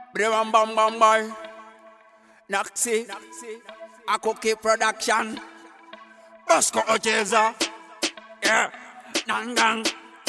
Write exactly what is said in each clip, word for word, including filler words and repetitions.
Bam bam bam boy. Naxi. Akoki production. Bosco Ocheza. Yeah. Nangang.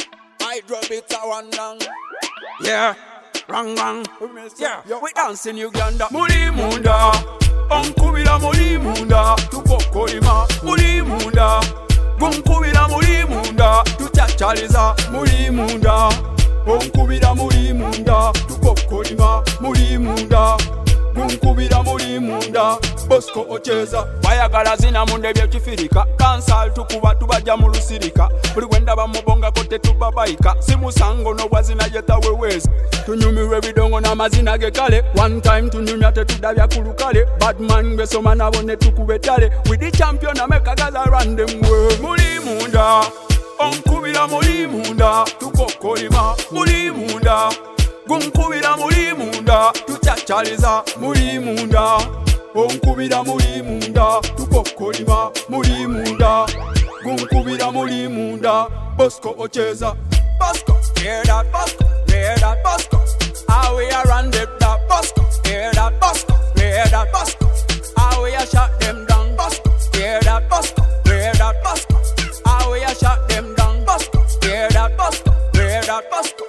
Hydro bit a one nang. Yeah. Rangang. Yeah. We dance in Uganda. Muri munda. Onkubira muri munda. Tukokolima. Muri munda. Gunkubira muri munda. Tuchachaliza. Muri munda. Onkubira muri munda. Tukokolima. Muri munda. Gunkubira muri munda. Bosco Ocheza. Bayagala zina munde byekifirika. Dansal tukuba tubaja mu lusirika. Buli gwenda bamubonga kote tubabaika. Simusango no bwazina yeta wewezi. Tunyumirwe bidongo na mazina ge kale. One time tunyumya tetudabya kulukale. Badman besoma nabone tukubetale. With the champion ameka gaza run them way. Muri munda. Onkubira muri munda. Tukokolima muri munda. Gunkubira muri munda. Tuchachaliza muri munda. Onkubira muri munda. Tukokolima muri munda. Gunkubira muri munda. Bosco Ocheza. Bosco, hear that Bosco, hear that Bosco. How we a run them that Bosco, hear that Bosco, hear that Bosco. How we a shot them down Bosco, hear that Bosco, hear that Bosco. How we a shot them down Bosco, hear that Bosco, hear that Bosco.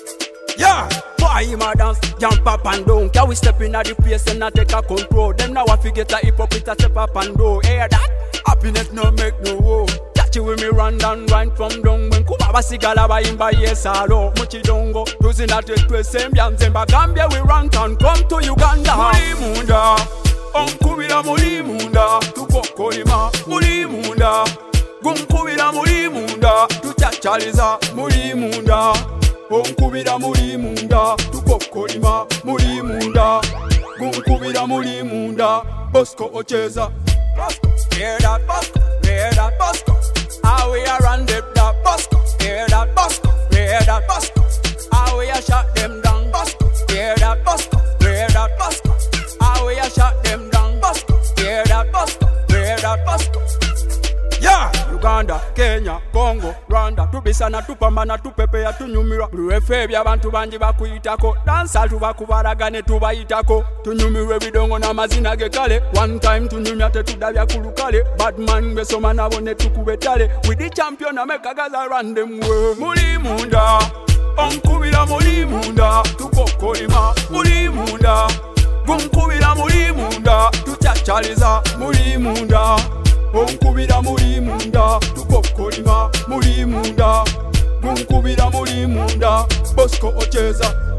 Yeah, why him a dance, jump up and down. Can we step in at the place and not take a control? Them now I forget a hypocrite a step up and down. Hear that? Happiness no make no woe. Catch you with me run down, run from down. When Kubaba Sigala by him by yes alo. Muchi dongo, losing at it to same yam Zemba Gambia we run town, come to Uganda. Muri munda, onkubira muri munda. Tukokolima muri munda. Gunkubira muri munda. Tuchachaliza muri munda. Onkubira muri munda. Tukokolima muri munda. Gunkubira muri munda. Bosco Ocheza. Bosco, hear that Bosco, hear that Bosco. How we a run them that Bosco, hear that Bosco, hear that Bosco. How we a shot them down Bosco, hear that Bosco, hear that Bosco. How we a shot them down Bosco, hear that Bosco, hear that Bosco. Yeah, Uganda, Kenya, Congo, Rwanda, tubisana tupambana tupepea tunyumira. Bluefe bya bantu banji bakuyitako, dansa tubakubaragane tubayitako. Tunyumirwe bidongo na mazina ge kale. One time tunyumya tetudabya kulukale. Badman besoma nabone tukubetale. With the champion ameka gaza run them way. Muri munda, onkubira muri munda. Tukokolima muri munda. Gunkubira muri munda. Tuchachaliza muri munda. Onkubira muri munda. Tukokolima muri munda. Gunkubira muri munda. Bosco Ocheza.